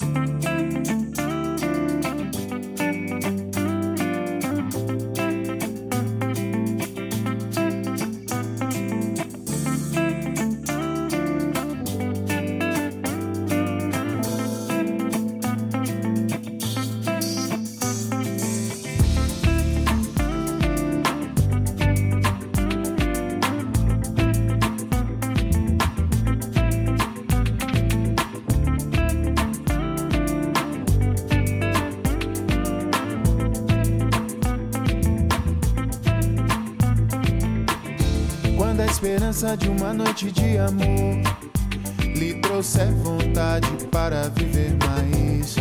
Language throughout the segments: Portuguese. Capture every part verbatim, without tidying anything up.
Quando a esperança de uma noite de amor lhe trouxer vontade para viver mais,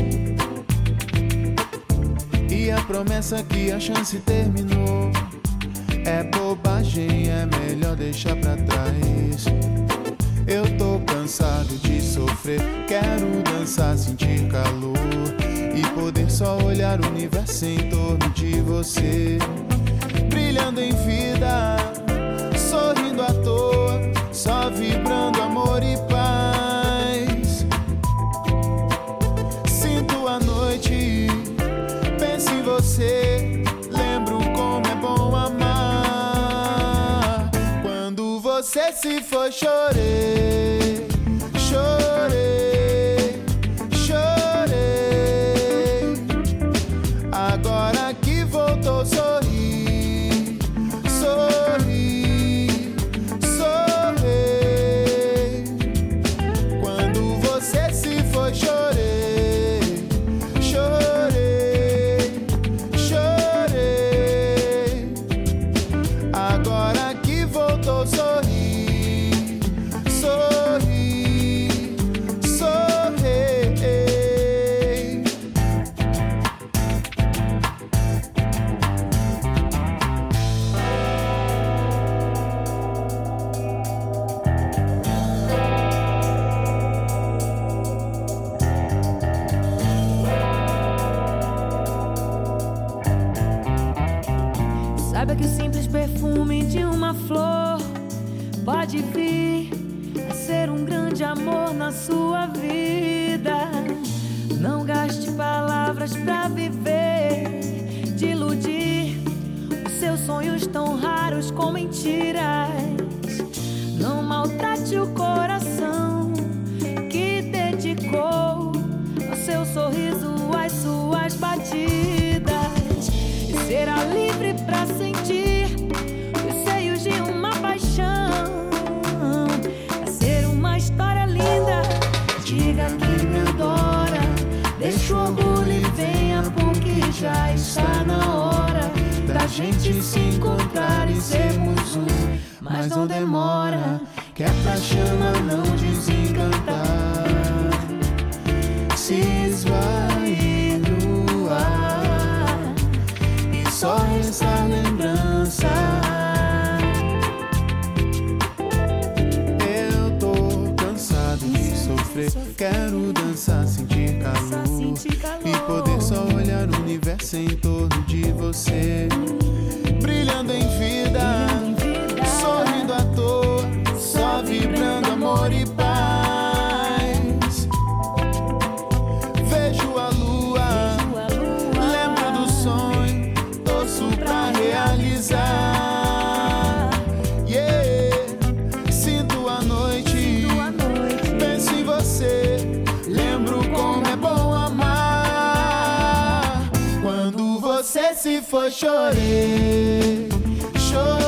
e a promessa que a chance terminou é bobagem, é melhor deixar pra trás. Eu tô cansado de sofrer, quero dançar, sentir calor e poder só olhar o universo em torno de você, brilhando em vida, sorrindo à toa, só vibrando amor e paz. Sinto a noite, penso em você, lembro como é bom amar. Quando você se foi, chorei, chorei, chorei. Agora que voltou, sorri, sorri, sorri. Quando você se foi, chorei, chorei, chorei. Agora que voltou, sorri, sorri, sorri. Saiba que o simples perfume de uma flor pode vir a ser um grande amor na sua vida. Não gaste palavras pra viver, de iludir os seus sonhos tão raros com mentiras. Não maltrate o coração que dedicou ao seu sorriso, às suas batidas, e será livre pra sentir os seios de uma paixão. A ser uma história linda, diga que me adora, deixa o orgulho e venha, porque já está na hora da gente se encontrar e sermos um. Mas não demora, que é pra chama não desencantar, se esvair no ar e só restar lembrança. Eu tô cansado de sofrer, quero dançar, sentir calor e poder só olhar o universo em torno de você, brilhando em vida, sorrindo à toa, só vibrando amor e paz. Vejo a lua, lembro do sonho, torço pra realizar. Yeah, sinto a noite, penso em você, lembro como é bom amar. Quando você se foi, chorei, chorei.